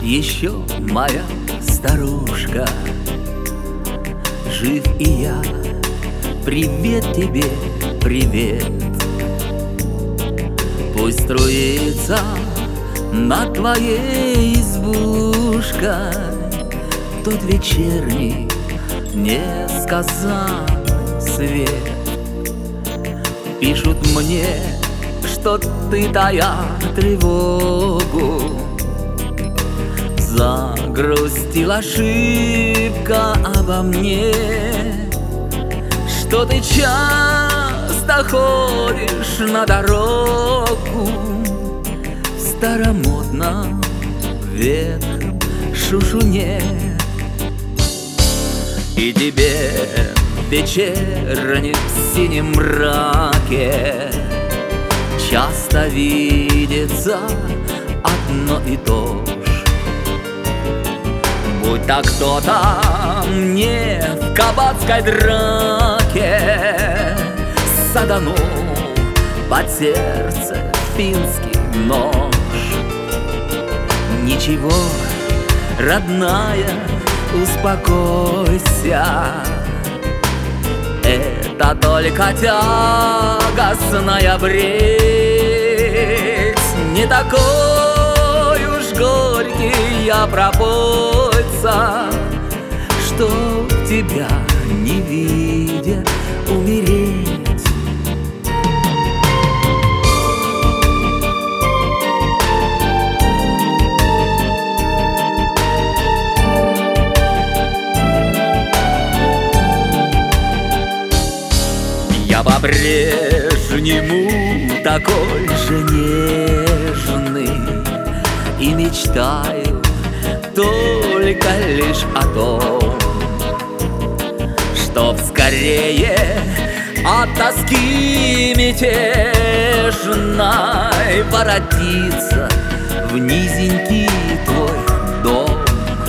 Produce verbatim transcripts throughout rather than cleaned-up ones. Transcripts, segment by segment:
еще моя старушка. Жив и я, привет тебе, привет. Пусть струится над твоей избушкой тот вечерний несказанный свет. Пишут мне, что ты, тая тревогу, загрустила шибко обо мне, что ты часто ходишь на дорогу в старомодном ветхом шушуне. И тебе в вечернем синем мраке часто видится одно и то ж. Будь так кто-то мне в кабацкой драке саданул под сердце финский нож. Ничего, родная, успокойся, это только тягостная бред. Не такой уж горький я пропойца, что тебя не видя умереть. Я по-прежнему такой же нежный и мечтаю только лишь о том, чтоб скорее от тоски мятежной воротиться в низенький твой дом.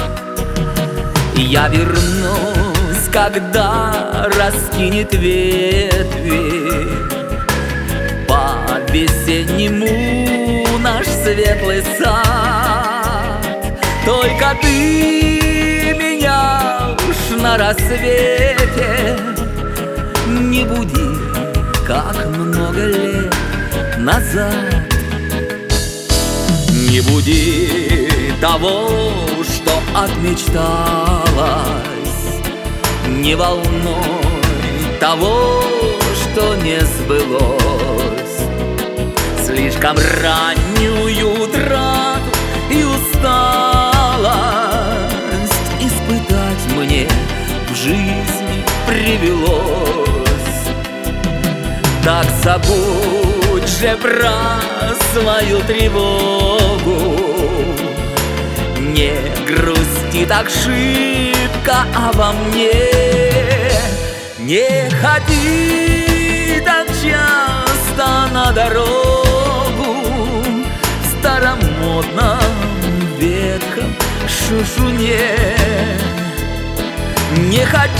Я вернусь, когда раскинет ветви по-весеннему наш светлый сад. Только ты меня уж на рассвете не буди, как много лет назад. Не буди того, что отмечталось, не волнуй того, что не сбылось. Слишком раннюю утрату и усталость испытать мне в жизни привелось. Так забудь же про свою тревогу, не грусти так шибко обо мне. Не ходи так часто на дорогу в старомодном ветхом шушуне. Не ходи